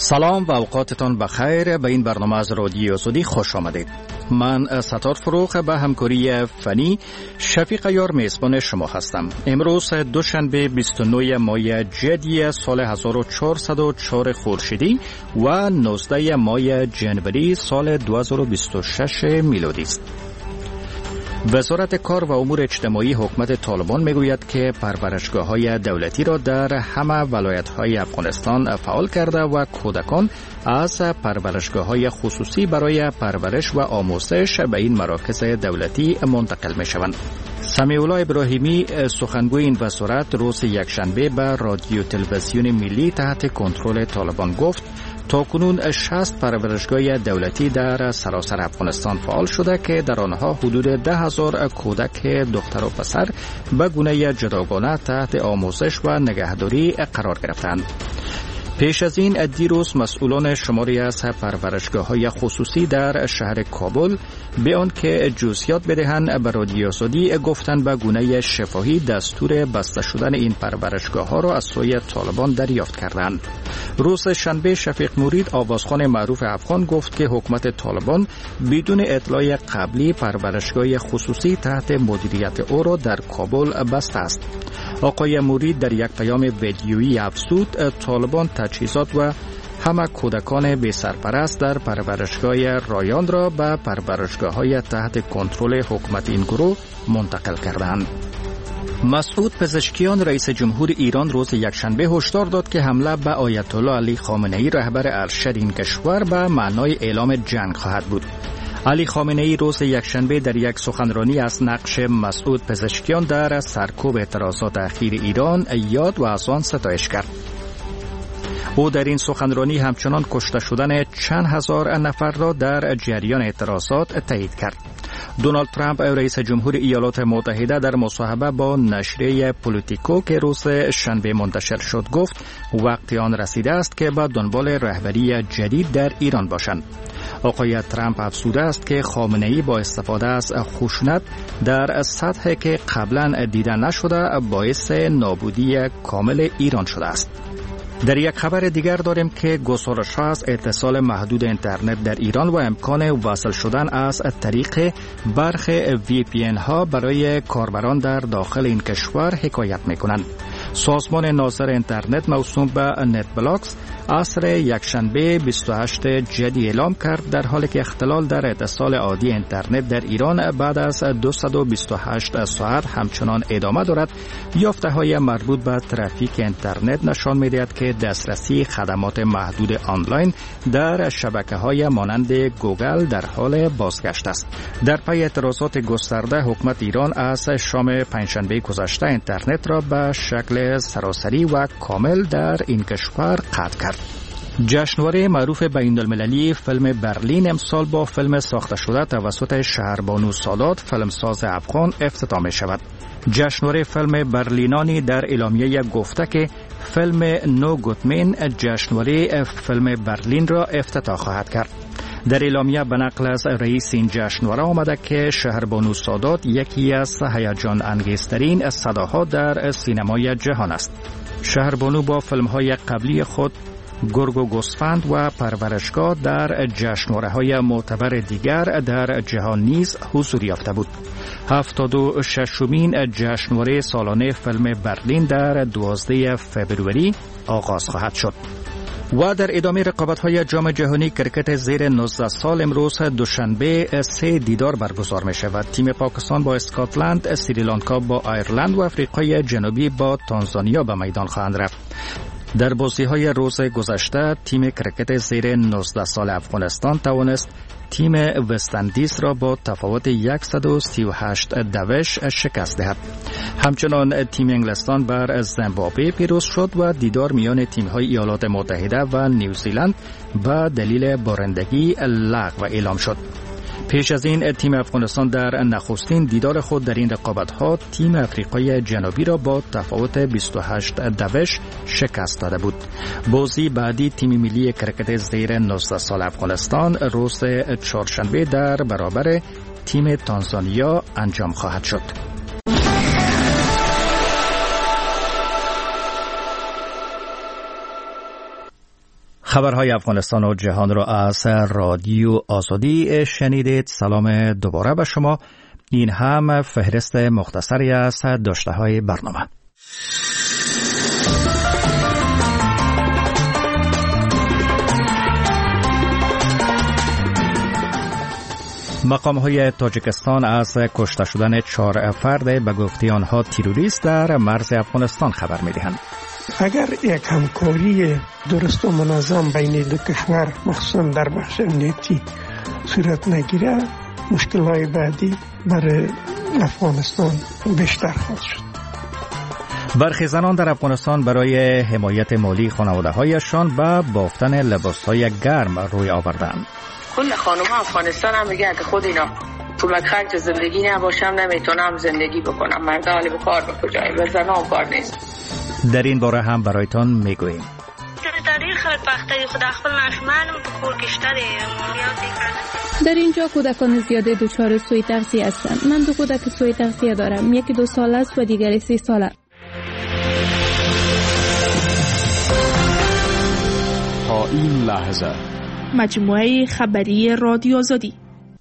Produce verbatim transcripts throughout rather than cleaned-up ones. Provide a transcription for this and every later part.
سلام و اوقاتتان بخیر. به این برنامه از رادیو آزادی خوش آمدید. من ستار فروخ به همکاری فنی شفیق یار میزبان شما هستم. امروز دوشنبه بیست و نه ماه جدی سال هزار و چهارصد و چهار خورشیدی و نوزده ماه جنوری سال دو هزار و بیست و شش میلادی است. وزارت کار و امور اجتماعی حکومت طالبان میگوید که پرورشگاه‌های دولتی را در همه ولایت‌های افغانستان فعال کرده و کودکان از پرورشگاه‌های خصوصی برای پرورش و آموزش به این مراکز دولتی منتقل می‌شوند. سمیع الله ابراهیمی سخنگوی این وزارت روز یکشنبه به رادیو تلویزیون ملی تحت کنترل طالبان گفت تاکنون شصت پرورشگاه دولتی در سراسر افغانستان فعال شده که در آنها حدود ده هزار کودک دختر و پسر به گونه جداگانه تحت آموزش و نگهداری قرار گرفتند. پیش از این دیروز مسئولان شماری از پرورشگاه‌های خصوصی در شهر کابل به آنکه جزئیات بدهند به رادیو آزادی گفتند به گونه شفاهی دستور بسته شدن این پرورشگاه‌ها را از سوی طالبان دریافت کردند. روز شنبه شفیق مرید آوازخوان معروف افغان گفت که حکومت طالبان بدون اطلاع قبلی پرورشگاه خصوصی تحت مدیریت او را در کابل بسته است. آقای مرید در یک پیام ویدیویی افزود طالبان تجهیزات و همه کودکان بی سرپرست در پرورشگاه رایان را به پرورشگاه‌های تحت کنترل حکومت این گروه منتقل کردند. مسعود پزشکیان رئیس جمهور ایران روز یکشنبه هشدار داد که حمله به آیت الله علی خامنه ای رهبر ارشد این کشور به معنای اعلام جنگ خواهد بود. علی خامنه ای روز یکشنبه در یک سخنرانی از نقش مسعود پزشکیان در سرکوب اعتراضات اخیر ایران یاد و از آن ستایش کرد. او در این سخنرانی همچنان کشته شدن چند هزار نفر را در جریان اعتراضات تایید کرد. دونالد ترامپ رئیس جمهور ایالات متحده در مصاحبه با نشریه پولیتیکو که روز شنبه منتشر شد گفت وقتی آن رسیده است که به دنبال رهبری جدید در ایران باشند. آقای ترامپ افزوده است که خامنه ای با استفاده از خشونت در سطحی که قبلا دیده نشده باعث نابودی کامل ایران شده است. در یک خبر دیگر داریم که گزارش‌ها از اتصال محدود اینترنت در ایران و امکان وصل شدن از طریق برخی وی پی ان ها برای کاربران در داخل این کشور حکایت می‌کنند. سازمان ناظر اینترنت موسوم به نت بلاکس عصر یکشنبه بیست و هشتم جدی اعلام کرد در حالی که اختلال در اتصال عادی اینترنت در ایران بعد از دویست و بیست و هشت ساعت همچنان ادامه دارد. یافته‌های مربوط به ترافیک اینترنت نشان می‌دهد که دسترسی خدمات محدود آنلاین در شبکه‌های مانند گوگل در حال بازگشت است. در پی اعتراضات گسترده حکومت ایران از شام پنجشنبه گذشته اینترنت را به شکل سراسری و کامل در این کشور قطع کرد. جشنواره معروف بین‌المللی فیلم برلین امسال با فیلم ساخته شده توسط شهربانو سادات فیلمساز افغان افتتاح می شود. جشنواره فیلم برلینانی در اعلامیه گفته که فیلم نو گوتمن جشنواره فیلم برلین را افتتاح خواهد کرد. در اعلامیه به نقل از رئیس این جشنواره آمده که شهربانو سادات یکی از هیجان انگیزترین صداها در سینمای جهان است. شهربانو با فیلم‌های قبلی خود گرگ و گوسفند و پرورشگاه در جشنواره‌های معتبر دیگر در جهان نیز حضور یافته بود. هفتاد و ششمین جشنواره سالانه فیلم برلین در دوازده فوریه آغاز خواهد شد. و در ادامه رقابت‌های جام جهانی کرکت زیر نوزده سال امروز دوشنبه سه دیدار برگزار می شود. تیم پاکستان با اسکاتلند، سریلانکا با ایرلند و آفریقای جنوبی با تانزانیا به میدان خواهند رفت. در بازی‌های روز گذشته تیم کرکت زیر نوزده سال افغانستان توانست تیم وستندیز را با تفاوت صد و سی و هشت دوش شکست دهد. همچنان تیم انگلستان بر زیمبابوه پیروز شد و دیدار میان تیم‌های ایالات متحده و نیوزیلند به دلیل بارندگی لغو اعلام شد. پیش از این تیم افغانستان در نخستین دیدار خود در این رقابت‌ها تیم آفریقای جنوبی را با تفاوت بیست و هشت دوش شکست داده بود. بازی بعدی تیم ملی کرکت زیر نوزده سال افغانستان روز چهارشنبه در برابر تیم تانزانیا انجام خواهد شد. خبرهای افغانستان و جهان را از رادیو آزادی شنیدید. سلام دوباره به شما. این هم فهرست مختصری از داشته‌های برنامه. مقام‌های تاجیکستان از کشته شدن چهار فرد به گفته آنها تروریست در مرز افغانستان خبر می‌دهند. اگر یک همکاری درست و منظم بین دو کشور مخصوصا در بخش امنیتی صورت نگیره، مشکل‌های بعدی برای افغانستان بیشتر خواهد شد. برخی زنان در افغانستان برای حمایت مالی خانواده‌هایشان به بافتن لباس‌های گرم روی آوردند. کل خانوما افغانستان هم میگه که خود اینا پول خرج زندگی نباشم نمیتونم زندگی بکنم، مردا حالی به کار به کجایی و زنان کار نیست. در این باره هم برایتان میگوییم. تاریخ بدبختی خود خپل ناشمان په کور کې شته دی. در اینجا کودکان زیاده دچار سوء تغذیه هستند. من دو کودک سوء تغذیه دارم، یکی دو ساله است و دیگری سه ساله. تا این لحظه مجموعه خبری رادیو آزادی.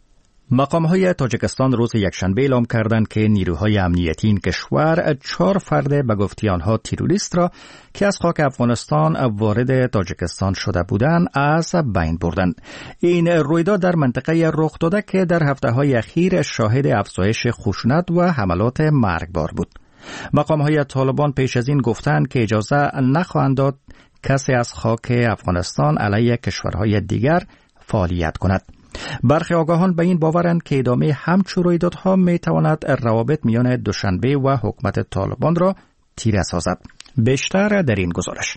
مقام‌های تاجیکستان روز یکشنبه اعلام کردند که نیروهای امنیتی این کشور چهار فرد به گفته آنها تروریست را که از خاک افغانستان وارد تاجیکستان شده بودند از بین بردند. این رویداد در منطقه رخ داده که در هفته‌های اخیر شاهد افزایش خشونت و حملات مرگبار بود. مقام‌های طالبان پیش از این گفتند که اجازه نخواهند داد کسی از خاک افغانستان علیه کشورهای دیگر فعالیت کند. برخی آگاهان به این باورند که ادامه همچون رویدادها میتواند روابط میان دوشنبه و حکومت طالبان را تیره سازد. بیشتر در این گزارش.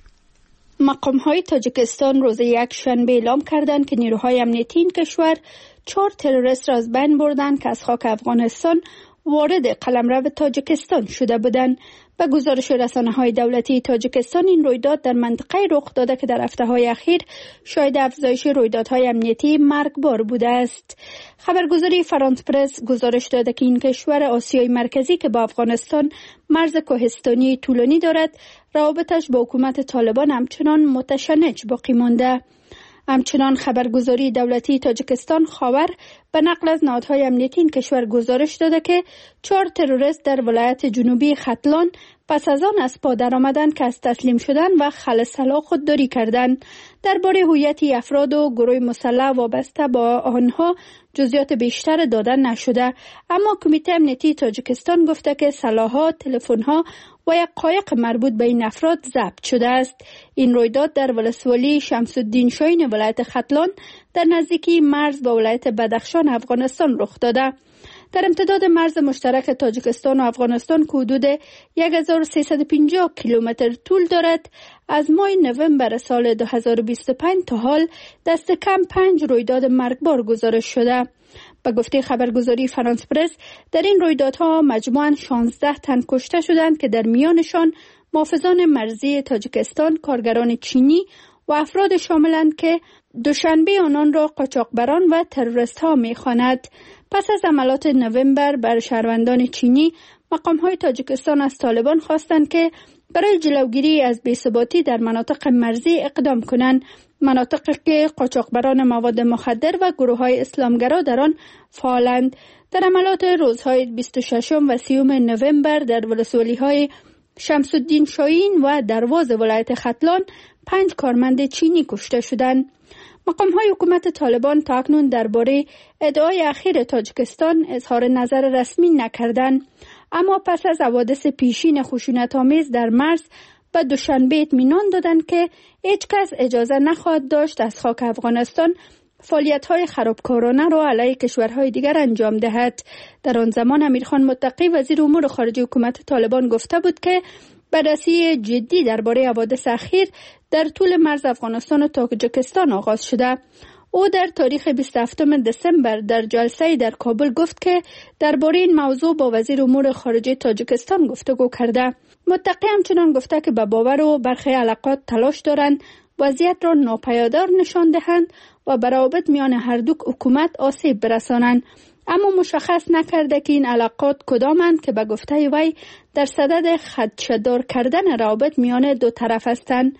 مقام‌های تاجیکستان روز یکشنبه اعلام کردند که نیروهای امنیتی این کشور چهار تروریست را از بین بردند که از خاک افغانستان وارد قلمرو تاجیکستان شده بودند. به گزارش رسانه‌های دولتی تاجیکستان این رویداد در منطقه رخ داده که در هفته‌های اخیر شاهد افزایش رویدادهای امنیتی مرگبار بوده است. خبرگزاری فرانس پرس گزارش داده که این کشور آسیای مرکزی که با افغانستان مرز کوهستانی طولانی دارد، روابطش با حکومت طالبان همچنان متشنج باقی مانده. همچنان خبرگزاری دولتی تاجیکستان خاور به نقل از نهادهای امنیتی این کشور گزارش داده که چهار تروریست در ولایت جنوبی ختلان پس از آن از پا درآمدند که از تسلیم شدن و خل سلاح خودداری کردند. درباره هویت افراد و گروه مسلح وابسته با آنها جزئیات بیشتر داده نشده، اما کمیته امنیتی تاجیکستان گفته که سلاح‌ها، تلفن‌ها و یک قایق مربوط به این افراد ضبط شده است. این رویداد در ولسوالی شمس الدین شاهین ولایت ختلان در نزدیکی مرز با ولایت بدخشان افغانستان رخ داده. در امتداد مرز مشترک تاجیکستان و افغانستان که حدود هزار و سیصد و پنجاه کیلومتر طول دارد، از ماه نوامبر سال دو هزار و بیست و پنج تا حال دست کم پنج رویداد مرگبار گزارش شده. به گفته خبرگزاری فرانس پرس در این رویدادها مجموعاً شانزده تن کشته شدند که در میانشان محافظان مرزی تاجیکستان، کارگران چینی و افراد شاملند که دوشنبه آنان را قاچاقبران و تروریست ها می خواند. پس از حملات نوامبر بر شهروندان چینی، مقام‌های تاجیکستان از طالبان خواستند که برای جلوگیری از بی‌ثباتی در مناطق مرزی اقدام کنند، مناطقی که قاچاقبران مواد مخدر و گروه‌های اسلامگرا در آن فعالند. در حملات روزهای بیست و ششم و سیوم نوامبر در ولسوالی‌های شمس الدین شاهین و درواز ولایت ختلان پنج کارمند چینی کشته شدند. مقام‌های حکومت طالبان تا اکنون درباره ادعای اخیر تاجیکستان اظهار نظر رسمی نکردند، اما پس از حوادث پیشین خشونت‌آمیز در مرز به دوشنبه اطمینان دادند که هیچ کس اجازه نخواهد داشت از خاک افغانستان فعالیت‌های خرابکارانه را علیه کشورهای دیگر انجام دهد. در آن زمان امیرخان متقی وزیر امور خارجه حکومت طالبان گفته بود که بررسی جدی درباره حوادث اخیر در طول مرز افغانستان و تاجیکستان آغاز شده. او در تاریخ بیست و هفتم دسامبر در جلسه در کابل گفت که درباره این موضوع با وزیر امور خارجه تاجیکستان گفتگو کرده. متقی همچنان گفته که به باور و برخی علاقات تلاش دارند وضعیت را ناپایدار نشان دهند و به روابط میان هر دو حکومت آسیب برسانند، اما مشخص نکرده که این علاقات کدامند که به گفته وی در صدد خدشه‌دار کردن روابط میان دو طرف هستند.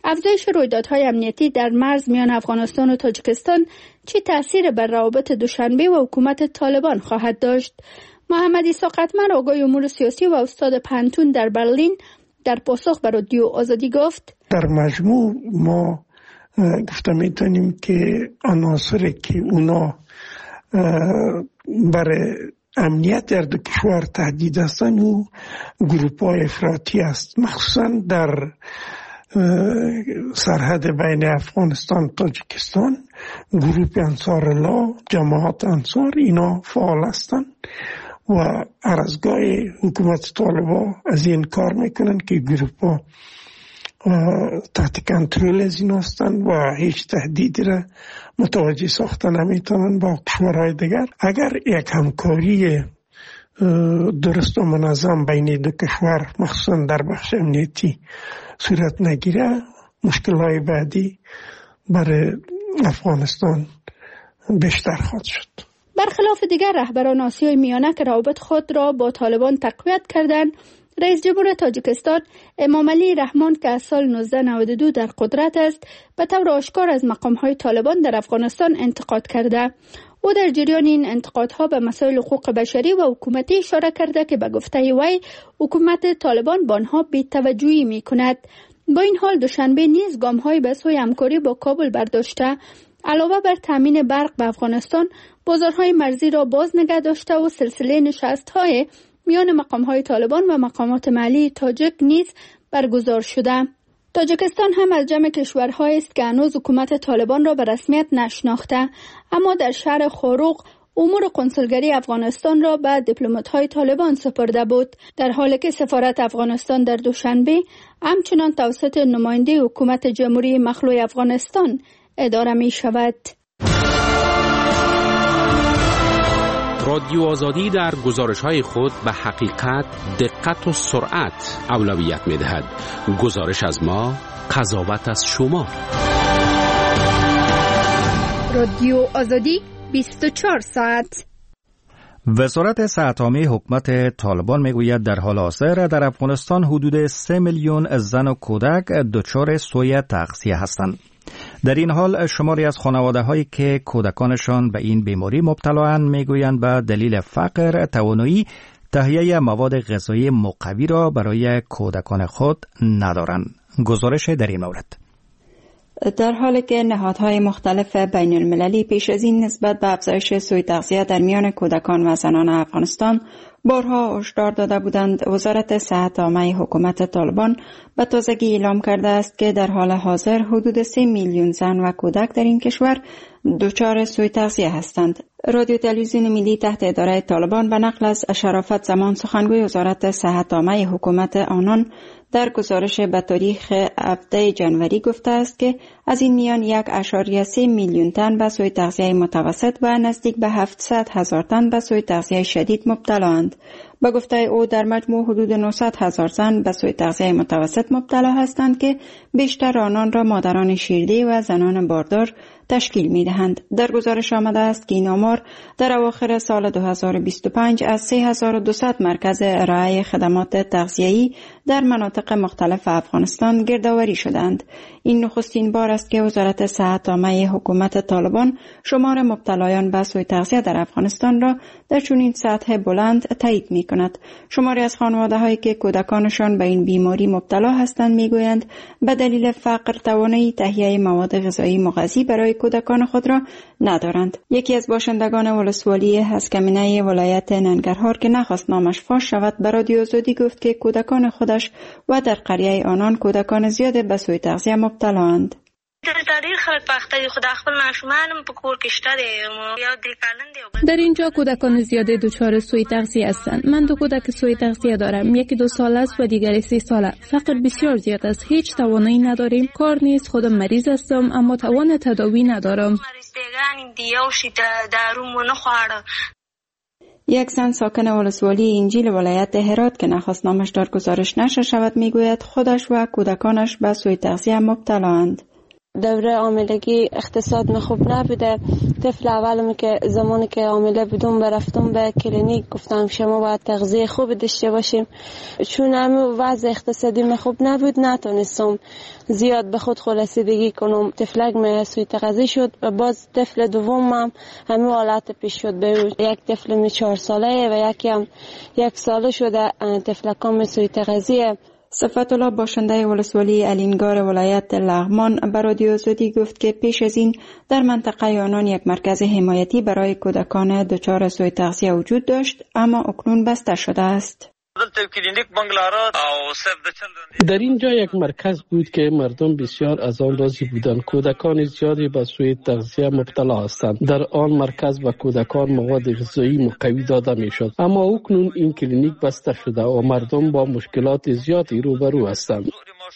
افزایش رویدادهای امنیتی در مرز میان افغانستان و تاجیکستان چه تأثیر بر روابط دوشنبه و حکومت طالبان خواهد داشت؟ محمد عیسی قطمر، آگاه امور سیاسی و استاد پانتون در برلین، در پاسخ بر رادیو آزادی گفت: در مجموع ما گفته میتونیم که عناصری که اونا برای امنیت در دو کشور تهدید هستند و گروپ های افراطی است، مخصوصا در سرحد بین افغانستان و تاجیکستان. گروپ انصار الله، جماعت انصار، اینا فعال هستند و هر از گاهی حکومت طالبان از این کار میکنن که گروپ ها تحت کنترل از این هستند و هیچ تهدیدی را متوجه ساخته نمیتونن با کشورهای دیگر. اگر یک همکاری درست و منظم بین دو کشور مخصوصا در بخش امنیتی صورت نگیره، مشکلهای بعدی برای افغانستان بیشتر خواهد شد. برخلاف دیگر رهبران آسیای میانه که روابط خود را با طالبان تقویت کردند، رئیس جمهور تاجیکستان امامعلی رحمان که از سال نوزده نود و دو در قدرت است، به طور آشکار از مقامهای طالبان در افغانستان انتقاد کرده. او در جریان این انتقادها به مسائل حقوق بشری و حکومتی اشاره کرده که به گفته وی حکومت طالبان به آنها بی‌توجهی می‌کند. با این حال دوشنبه نیز گام‌های به سوی همکاری با کابل برداشته، علاوه بر تامین برق به افغانستان، بازارهای مرزی را باز نگه داشته و سلسله نشست‌های میان مقام‌های طالبان و مقامات محلی تاجیک نیز برگزار شده. تاجیکستان هم از جمع کشورهایی است که هنوز حکومت طالبان را به رسمیت نشناخته، اما در شهر خاروق امور کنسولگری افغانستان را به دیپلمات‌های طالبان سپرده بود، در حالی که سفارت افغانستان در دوشنبه همچنان توسط نماینده حکومت جمهوری مخلوع افغانستان اداره می شود. رادیو آزادی در گزارش‌های خود به حقیقت، دقت و سرعت اولویت می‌دهد. گزارش از ما، قضاوت از شما. رادیو آزادی بیست و چهار ساعت. وزارت صحت عامه حکومت طالبان میگوید در حال حاضر در افغانستان حدود سه میلیون زن و کودک دچار سوی تغذیه هستند. در این حال شماری از خانواده‌هایی که کودکانشان به این بیماری مبتلااند میگویند به دلیل فقر توانایی تهیه مواد غذایی مقوی را برای کودکان خود ندارند. گزارش در این مورد: در حالی که نهادهای مختلف بین المللی پیش از این نسبت به افزایش سوء تغذیه در میان کودکان و زنان افغانستان بارها هشدار داده بودند، وزارت صحت عامه حکومت طالبان به تازگی اعلام کرده است که در حال حاضر حدود سه میلیون زن و کودک در این کشور دچار سوء تغذیه هستند. رادیو تلویزیون ملی تحت اداره طالبان به نقل از شرافت زمان سخنگوی وزارت صحت عامه حکومت آنان در گزارش به تاریخ هفدهم ژانویه گفته است که از این میان یک اشاریه سه میلیون تن به سوء تغذیه متوسط و نزدیک به هفتصد هزار تن به سوء تغذیه شدید مبتلااند. به گفته او در مجموع حدود نهصد هزار زن به سوء تغذیه متوسط مبتلا هستند که بیشتر آنان را مادران شیرده و زنان باردار تشکیل می دهند. در گزارش آمده است که این آمار در اواخر سال دو هزار و بیست و پنج از سه هزار و دویست مرکز ارائه خدمات تغذیه‌ای در مناطق مختلف افغانستان گردآوری شدند. این نخستین بار است که وزارت صحت عامه حکومت طالبان شمار مبتلایان به سوء تغذیه در افغانستان را در چنین سطح بلند تایید می کند. شماری از خانواده هایی که کودکانشان به این بیماری مبتلا هستند می گویند به دلیل فقر توانایی تهیه مواد غذایی مغذی برای کودکان خود را ندارند. یکی از باشندگان ولسوالی هسکمینه ولایت ننگرهار که نخواست نامش فاش شود به رادیو آزادی گفت که کودکان خودش و در قریه آنان کودکان زیاد به سوء تغذیه مبتلااند. در اینجا کودکان زیاده دچار سوء تغذیه هستند. من دو کودک سوء تغذیه دارم، یکی دو سال است و دیگری سه ساله. فقر بسیار زیاد است، هیچ توانایی نداریم. کار نیست، خودم مریض هستم اما توان تداوی ندارم. یک زن ساکن ولسوالی انجیل ولایت هرات که نخواست نامش در گزارش نشر شود میگوید خودش و کودکانش به سوء تغذیه مبتلااند. دوره حاملگی اقتصاد من خوب نبوده. طفل اولم که زمانی که حامله بودم برفتم به کلینیک، گفتم شما باید تغذیه خوب داشته باشیم. چون همه وضع اقتصادی من خوب نبود نتونستم زیاد به خود خلاصیدگی کنم. طفلک من سوی تغذیه شد و باز طفل دومم همه حالت پیش شد. به یک طفل می چهار ساله و یکی هم یک ساله شده. طفلکام سوی تغذیه. صفت الله باشنده ولسوالی الینگار ولایت لغمان به رادیو آزادی گفت که پیش از این در منطقه آنان یک مرکز حمایتی برای کودکان دچار سوء تغذیه وجود داشت، اما اکنون بسته شده است. در اینجا یک مرکز بود که مردم بسیار از آن راضی بودند. کودکان زیادی به سوء تغذیه مبتلا هستند. در آن مرکز به کودکان مواد غذایی مقوی داده می شد، اما اکنون این کلینیک بسته شده و مردم با مشکلات زیادی روبرو هستند.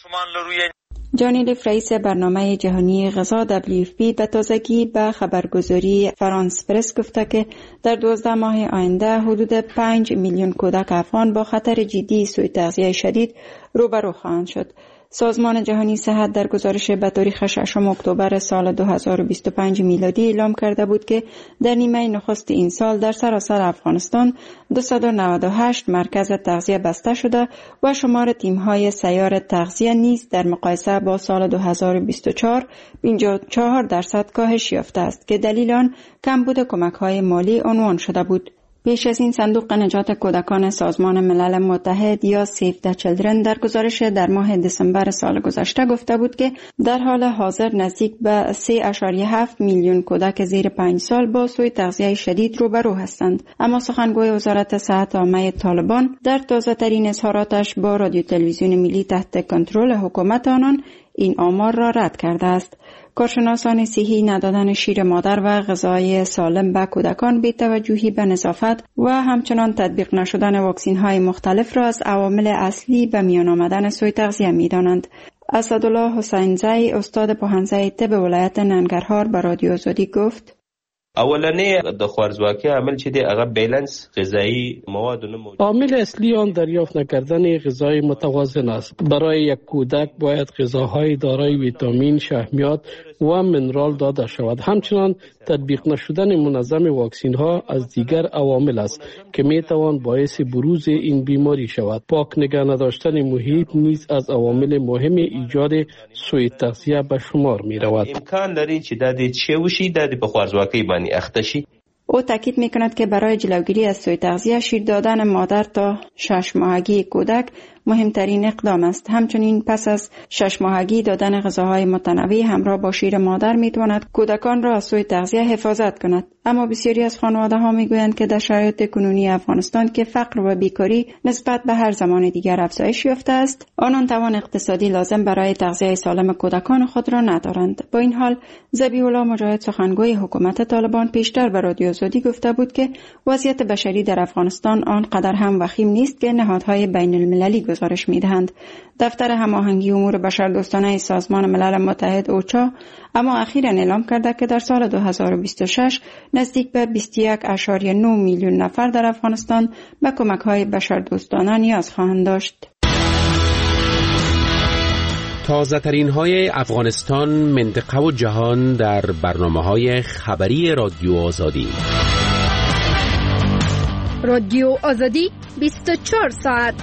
جانی لیف رئیس برنامه جهانی غذا دبلیو اف پی به تازگی به خبرگزاری فرانس پرس گفته که در دوازده ماه آینده حدود پنج میلیون کودک افغان با خطر جدی سوء تغذیه شدید روبرو خواهند شد. سازمان جهانی صحت در گزارش به تاریخ ششم اکتبر سال دو هزار و بیست و پنج میلادی اعلام کرده بود که در نیمه نخست این سال در سراسر افغانستان دویست و نود و هشت مرکز تغذیه بسته شده و شمار تیم‌های سیار تغذیه نیز در مقایسه با سال دو هزار و بیست و چهار پنجاه و چهار درصد کاهش یافته است که دلیل آن کمبود کمک‌های مالی عنوان شده بود. پیش از این صندوق نجات کودکان سازمان ملل متحد یا سیو د چیلدرن در گزارش در ماه دسامبر سال گذشته گفته بود که در حال حاضر نزدیک به سه ممیز هفت میلیون کودک زیر پنج سال با سوء تغذیه شدید روبرو هستند. اما سخنگوی وزارت صحت عامه طالبان در تازه ترین اظهاراتش با رادیو تلویزیون ملی تحت کنترل حکومت آنان این آمار را رد کرده است. کارشناسان صحی ندادن شیر مادر و غذای سالم به کودکان بی توجهی به نظافت و همچنان تطبیق نشدن واکسین های مختلف را از عوامل اصلی به میان آمدن سوء تغذیه می دانند. اسدالله حسین زی استاد پوهنځی طب ولایت ننګرهار به رادیو آزادی گفت: اولنی د خوارزواکی عامل چې دی هغه بیلنس غذایی مواد نه موجود. عامل اصلی آن دریافت نکردن غذای متوازن است. برای یک کودک باید غذاهای دارای ویتامین، شحمیات و منرال داده شود. همچنان تطبیق نشدن منظم واکسین ها از دیگر عوامل است که می توان باعث بروز این بیماری شود. پاک نگه نداشتن محیط نیز از عوامل مهم ایجاد سوء تغذیه به شمار می رود. امکان دارد چې د دې چه وشي د په خوارزواکی باندې اخته شي. او تاکید می کند که برای جلوگیری از سوء تغذیه شیر دادن مادر تا شش ماهگی کودک مهمترین اقدام است. همچنین پس از شش ماهگی دادن غذاهای متنوع همراه با شیر مادر می تواند کودکان را از سوء تغذیه حفاظت کند. اما بسیاری از خانواده ها می گویند که در شرایط کنونی افغانستان که فقر و بیکاری نسبت به هر زمان دیگر افزایش یافته است، آنان توان اقتصادی لازم برای تغذیه سالم کودکان خود را ندارند. با این حال ذبیح الله مجاهد سخنگوی حکومت طالبان پیشتر به رادیو آزادی گفته بود که وضعیت بشری در افغانستان آنقدر هم وخیم نیست که نهادهای بین المللی گزارش می‌دهند. دفتر هماهنگی امور بشردوستانه سازمان ملل متحد اوچا اما اخیراً اعلام کرده که در سال دو هزار و بیست و شش نزدیک به بیست و یک ممیز نه میلیون نفر در افغانستان به کمک‌های بشردوستانه نیاز خواهند داشت. تازه ترین های افغانستان، منطقه و جهان در برنامه های خبری رادیو آزادی. رادیو آزادی بیست و چهار ساعت.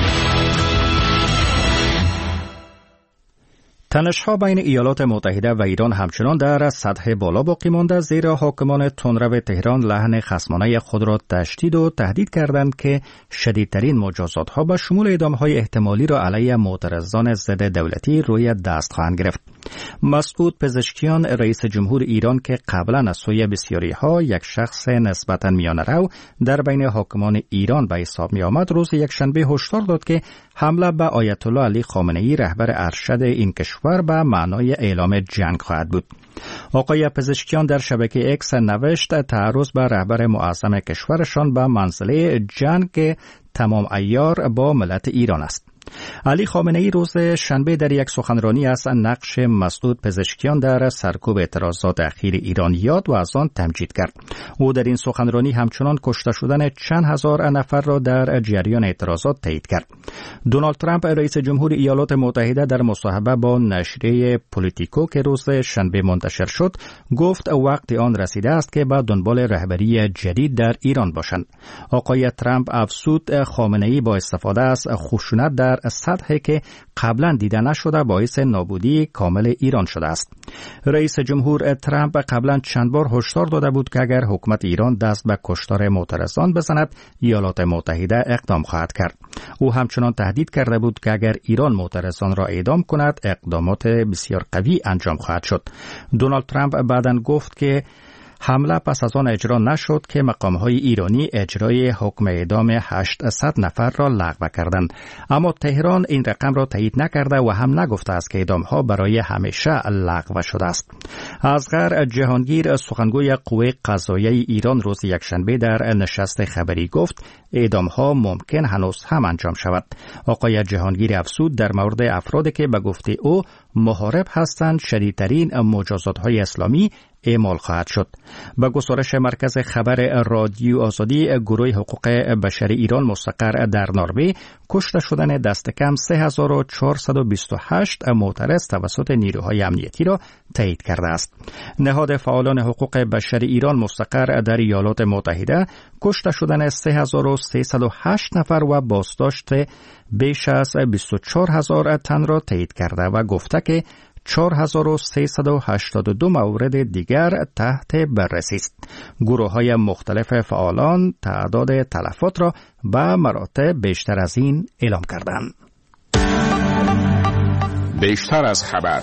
تنش‌ها بین ایالات متحده و ایران همچنان در سطح بالا باقی مانده، زیرا حاکمان تندرو تهران لحن خصمانه خود را تشدید و تهدید کردند که شدیدترین مجازات‌ها به شمول اعدام‌های احتمالی را علیه معترضان ضد دولتی روی دست خواهند گرفت. مسعود پزشکیان، رئیس جمهور ایران که قبلا از سوی بسیاری‌ها یک شخص نسبتاً میانه‌رو در بین حاکمان ایران به حساب می‌آمد، روز یکشنبه هشدار داد که حمله به آیت الله علی خامنه‌ای رهبر ارشد این کشور به معنای اعلام جنگ خواهد بود. آقای پزشکیان در شبکه اکس نوشت تعرض به رهبر معظم کشورشان به منزله جنگ تمام عیار با ملت ایران است. علی خامنه ای روز شنبه در یک سخنرانی از نقش مسعود پزشکیان در سرکوب اعتراضات اخیر ایران یاد و از آن تمجید کرد. او در این سخنرانی همچنان کشته شدن چند هزار نفر را در جریان اعتراضات تایید کرد. دونالد ترامپ رئیس جمهور ایالات متحده در مصاحبه با نشریه پولیتیکو که روز شنبه منتشر شد گفت وقت آن رسیده است که با دنبال رهبری جدید در ایران باشند. آقای ترامپ افزود خامنه ای با استفاده از خشونت در سطحی که قبلا دیده نشده باعث نابودی کامل ایران شده است. رئیس جمهور ترامپ قبلا چند بار هشدار داده بود که اگر حکومت ایران دست به کشتار معترضان بزند ایالات متحده اقدام خواهد کرد. او همچنان تهدید کرده بود که اگر ایران معترضان را اعدام کند اقدامات بسیار قوی انجام خواهد شد. دونالد ترامپ بعداً گفت که حمله پس از آن اجرا نشد که مقام‌های ایرانی اجرای حکم اعدام هشتصد نفر را لغو کردند، اما تهران این رقم را تایید نکرده و هم نگفته است که اعدام‌ها برای همیشه لغو شده است. اصغر جهانگیر سخنگوی قوه قضاییه ایران روز یکشنبه در نشست خبری گفت اعدام‌ها ممکن هنوز هم انجام شود. آقای جهانگیر افزود در مورد افرادی که به گفته او محارب هستند شدیدترین مجازات‌های اسلامی اعمال خواهد شد. با گزارش مرکز خبر رادیو آزادی، گروه حقوق بشر ایران مستقر در نروژ کشته شدن دست کم سه هزار و چهارصد و بیست و هشت معترض توسط نیروهای امنیتی را تایید کرده است. نهاد فعالان حقوق بشر ایران مستقر در ایالات متحده کشته شدن سه هزار و سیصد و هشت نفر و بازداشت بیش از بیست و چهار هزار تن را تایید کرده و گفته که چهار هزار و سیصد و هشتاد و دو مورد دیگر تحت بررسی است. گروه‌های مختلف فعالان تعداد تلفات را به مراتب بیشتر از این اعلام کردند. بیشتر از خبر.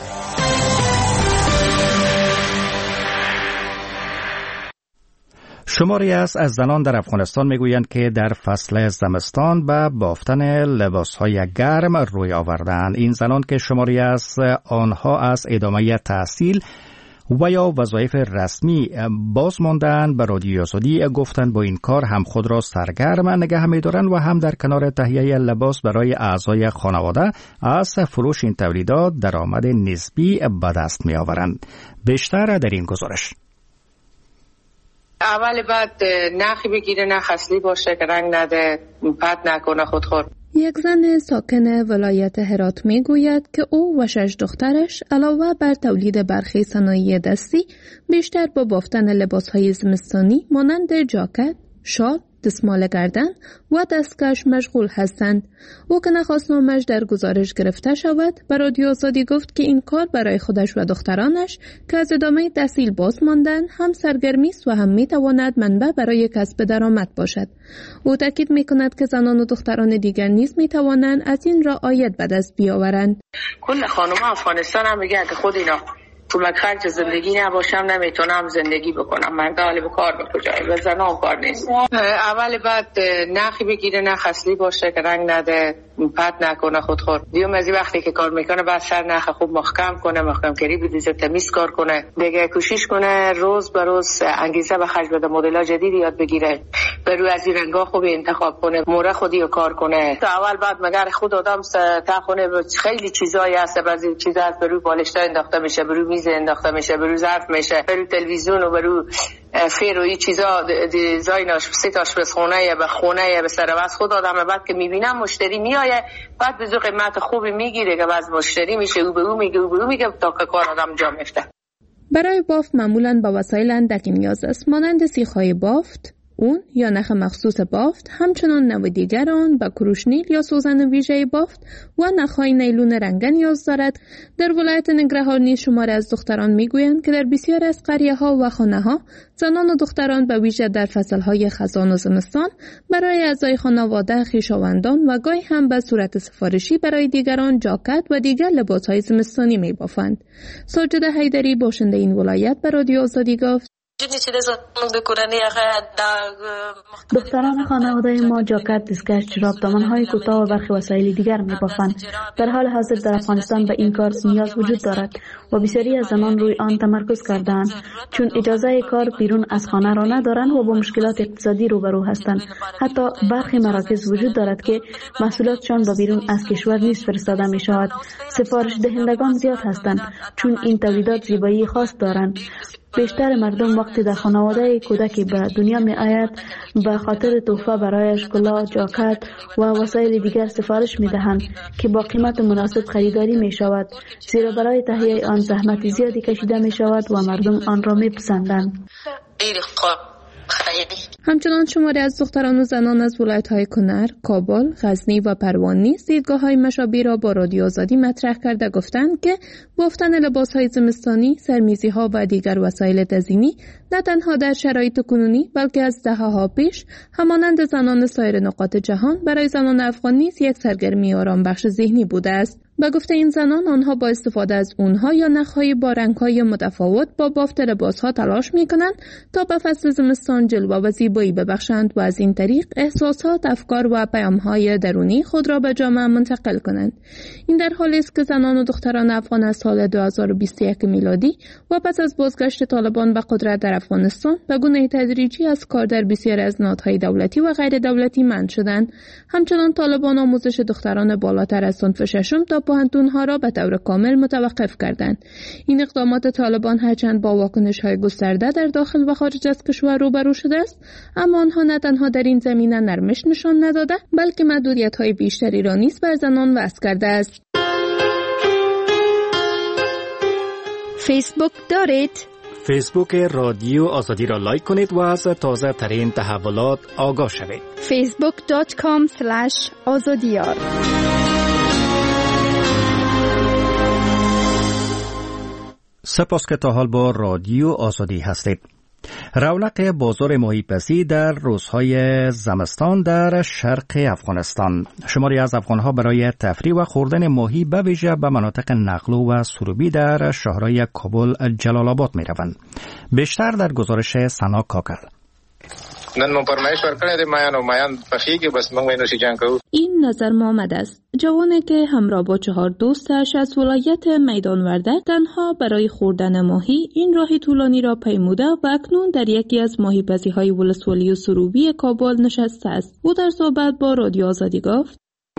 شماری از زنان در افغانستان میگویند که در فصل زمستان به بافتن لباسهای گرم روی آوردند. این زنان که شماری از آنها از ادامه تحصیل و یا وظایف رسمی باز ماندن به رادیو آزادی گفتند با این کار هم خود را سرگرم نگه می‌دارند و هم در کنار تهیه لباس برای اعضای خانواده از فروش این تولیدات درآمد نسبی به دست می‌آورند. بیشتر در این گزارش. اول بعد نخی بگیره، نخ اصلی باشه که رنگ نده، پت نکنه خودخور. یک زن ساکن ولایت هرات می گوید که او و شش دخترش علاوه بر تولید برخی صنایع دستی بیشتر با بافتن لباسهای زمستانی مانند جاکت، شال، دستمال گردن و دستکش مشغول هستند. او که نخواست نامش در گزارش گرفته شود به رادیو آزادی گفت که این کار برای خودش و دخترانش که از ادامه تحصیل باز ماندن هم سرگرمی است و هم می تواند منبع برای کسب درآمد باشد. او تاکید می کند که زنان و دختران دیگر نیز می توانند از این را عاید به دست بیاورند. کل خانم افغانستان هم میگه که خود اینا پول خرج زندگی نباشم نمیتونم زندگی بکنم، مردا حالی به کار به کجایی و زنان کار نیست. اول بعد نخی بگیره، نخ اصلی باشه که رنگ نده، پت نکنه خودخور. دیوم از وقتی که کار میکنه بعد سر نخ خوب محکم کنه، محکم کری بدیزه، تمیز کار کنه، دیگه کوشش کنه روز به روز انگیزه به خرج بده، مدل جدید یاد بگیره، برو از این رنگا خوب انتخاب کنه، موره خودی رو کار کنه. تا اول بعد مگر خود آدم تا خونه خیلی چیزایی هست، بعضی چیزا هست برو بالشتا انداخته میشه، برو میز انداخته میشه، برو ظرف میشه، برو تلویزیون و برو فیر و این چیزا دیزایناش سه تاش به خونه به خونه به سر واسه خود آدم بعد که میبینم مشتری میایه بعد به قیمت خوبی میگیره که باز مشتری میشه او به او میگه او به او میگه تا که کار آدم جا میفته. برای بافت معمولاً با وسایل اندکی نیاز است مانند سیخ‌های بافت، اون یا نخ مخصوص بافت، همچنان نوع دیگر آن با کروشنیل یا سوزن ویژه بافت و نخهای نیلون رنگه نیاز دارد. در ولایت ننگرهار نیز شماری از دختران میگویند که در بسیار از قریه‌ها و خانه‌ها زنان و دختران به ویژه در فصل‌های خزان و زمستان برای اعضای خانواده، خویشاوندان و گاهی هم به صورت سفارشی برای دیگران جاکت و دیگر لباس‌های زمستانی می‌بافند. ساجده حیدری باشنده این ولایت به رادیو آزادی گفت: دختران خانواده ما جاکت، دیسکش، جوراب، دامن‌های کوتاه و برخی وسایل دیگر می‌بافند. در حال حاضر در افغانستان به این کار نیاز وجود دارد و بسیاری از زنان روی آن تمرکز کرده‌اند، چون اجازه کار بیرون از خانه را ندارند و با مشکلات اقتصادی روبرو هستند. حتی برخی مراکز وجود دارد که محصولاتشان به بیرون از کشور نیز فرستاده می‌شود. سفارش دهندگان زیاد هستند، چون این تولیدات زیبایی خاص دارند. بیشتر مردم وقتی در خانواده کودکی به دنیا می آید به خاطر تحفه برایش کلاه، جاکت و وسایل دیگر سفارش می دهند که با قیمت مناسب خریداری می شود، زیرا برای تهیه آن زحمت زیادی کشیده می شود و مردم آن را می پسندند. همچنان شماری از دختران و زنان از ولایت‌های کنر، کابل، غزنی و پروان نیز دیدگاه‌های مشابه را با رادیو آزادی مطرح کرده گفتند که بافتن لباس‌های زمستانی، سرمیزی‌ها و دیگر وسایل تزیینی نه تنها در شرایط کنونی بلکه از دهه‌ها پیش همانند زنان سایر نقاط جهان برای زنان افغان نیز یک سرگرمی آرامبخش ذهنی بوده است. به گفته این زنان، آنها با استفاده از اونها یا نخ‌های با رنگ‌های متفاوت با بافت لباس‌ها تلاش می‌کنند تا به فصل زمستان جلوه و زیبایی ببخشند و از این طریق احساسات، افکار و پیام‌های درونی خود را به جامعه منتقل کنند. این در حالی است که زنان و دختران افغان از سال دو هزار و بیست و یک میلادی و پس از بازگشت طالبان به قدرت در افغانستان به گونه تدریجی از کار در بسیاری از نهادهای دولتی و غیر دولتی منع شدند. همچنان طالبان آموزش دختران بالاتر از صنف ششم تا پوهنتون‌ها را به طور کامل متوقف کردند. این اقدامات طالبان هرچند با واکنش‌های گسترده در داخل و خارج از کشور روبرو شده است، اما آنها نه تنها در این زمینه نرمش نشان نداده بلکه محدودیت‌های بیشتری را نیز بر زنان وضع کرده است. فیسبوک دارید؟ فیسبوک رادیو آزادی را لایک کنید و از تازه ترین تحولات آگاه شوید. فیسبوک دات کام اسلش آزادیار. سپاس که تا حال با رادیو آزادی هستید. رونق بازار ماهیپزی در روزهای زمستان در شرق افغانستان. شماری از افغانها برای تفریح و خوردن ماهی به ویژه به مناطق نقلو و سروبی در شهرهای کابل، جلال آباد می روند. بیشتر در گزارش سنا کاکل. نن مو پرمایش ورکړی دی مایان او مایان پخیږي بس موږ وینو شي جنگ کوو. این نظر محمد است، جوانی که همراه با چهار دوستش از ولایت میدان ورده تنها برای خوردن ماهی این راه طولانی را پیموده و اکنون در یکی از ماهیپزی‌های ولسوالی سروبی کابل نشسته است. او در صحبت با رادیو آزادی گفت: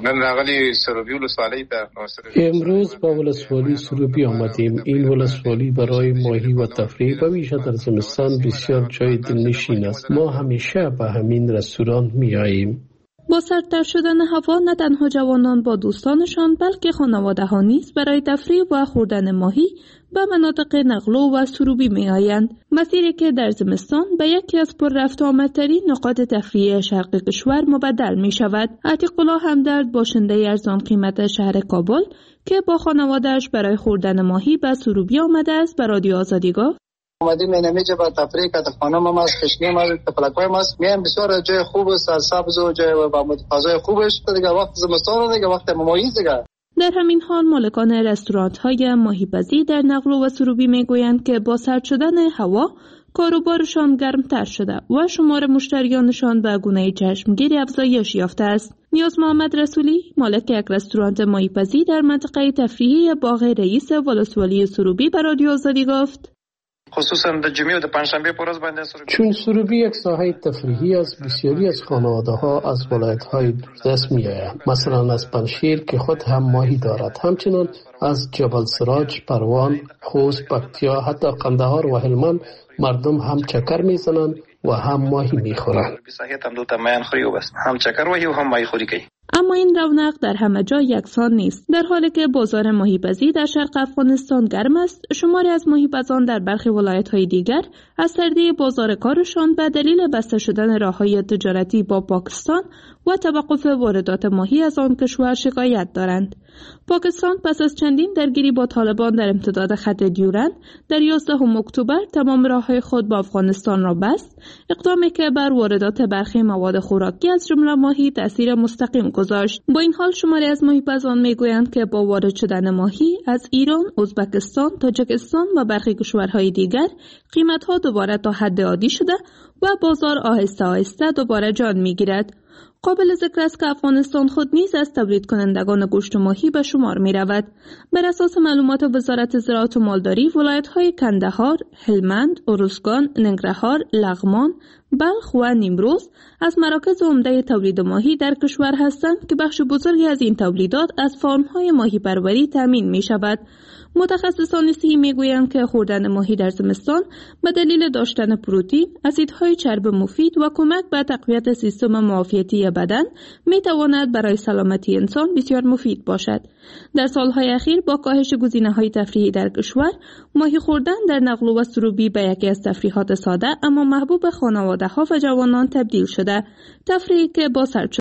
امروز با ولسوالی سروبی آمدیم. این ولسوالی برای ماهی و تفریح و ویژه در زمستان بسیار جای دلنشین است. ما همیشه به همین رستوران می آییم. با سردتر شدن هوا نه تنها جوانان با دوستانشان بلکه خانواده ها نیز برای تفریح و خوردن ماهی به مناطق نقلو و سروبی می آیند. مسیری که در زمستان به یکی از پر رفت و آمدترین نقاط تفریح شرق کشور مبدل می شود. عتیق الله همدرد، باشنده ارزان قیمت شهر کابل که با خانواده‌اش برای خوردن ماهی به سروبی آمده است، به رادیو آزادی گفت: اومدیم اینجا با تفریح که خانم ما از کشمی ما تپلکای ما میام بسیار جای خوب و سرسبز و جای با فضای خوبش دیگه وقت زمستان دیگه وقت ممایز دیگه. در همین حال مالکان رستوران‌های ماهیپزی در نقلو و سروبی میگویند که با سرد شدن هوا کاروبارشان گرمتر شده و شمار مشتریانشان به گونه چشمگیری افزایش یافته است. نیاز محمد رسولی، مالک یک رستوران ماهیپزی در منطقه تفریحی باغ رئیس ولسوالی سروبی، به رادیو آزادی گفت: خصوصا در جمعه و در پنجشنبه پر از بنده سروبی. چون سروبی یک ساحه تفریحی است، بسیاری از خانواده‌ها از ولایت‌های دوردست می‌آیند. مثلا از پنشیر که خود هم ماهی دارد، همچنین از جبل سراج، پروان، خوست، پکتیا، حتی قندهار و هلمند مردم هم چکر می‌زنند و هم ماهی می‌خورند. هم چکر و هم ماهی خوری کوي. اما این رونق در همه جا یکسان نیست. در حالی که بازار ماهیپزی در شرق افغانستان گرم است، شماری از ماهیپزان در برخی ولایت‌های دیگر از سردی بازار کارشان به دلیل بسته شدن راه‌های تجارتی با پاکستان و توقف واردات ماهی از آن کشور شکایت دارند. پاکستان پس از چندین درگیری با طالبان در امتداد خط دیورند در یازدهم اکتبر تمام راههای خود با افغانستان را بست، اقدامی که بر واردات برخی مواد خوراکی از جمله ماهی تأثیر مستقیم گذاشت. با این حال شماری از ماهیپزان میگویند که با وارد شدن ماهی از ایران، ازبکستان، تاجیکستان و برخی کشورهای دیگر قیمت‌ها دوباره تا حد عادی شده و بازار آهسته آهسته دوباره جان می‌گیرد. قابل ذکر است که افغانستان خود نیز از تولید کنندگان گوشت ماهی به شمار می رود. بر اساس معلومات وزارت زراعت و مالداری، ولایت‌های کندهار، هلمند، ارزگان، ننگرهار، لغمان، بلخ و نیمروز از مراکز عمده تولید ماهی در کشور هستند که بخش بزرگی از این تولیدات از فارم‌های ماهی پروری تامین می شود. متخصصان صحی میگویند که خوردن ماهی در زمستان به دلیل داشتن پروتئین، اسیدهای چرب مفید و کمک به تقویت سیستم معافیتی بدن میتواند برای سلامتی انسان بسیار مفید باشد. در سالهای اخیر با کاهش گزینه‌های تفریحی در کشور، ماهی خوردن در نقل و سروبی به یکی از تفریحات ساده اما محبوب خانواده‌ها و جوانان تبدیل شده. تفریحی که با سرچ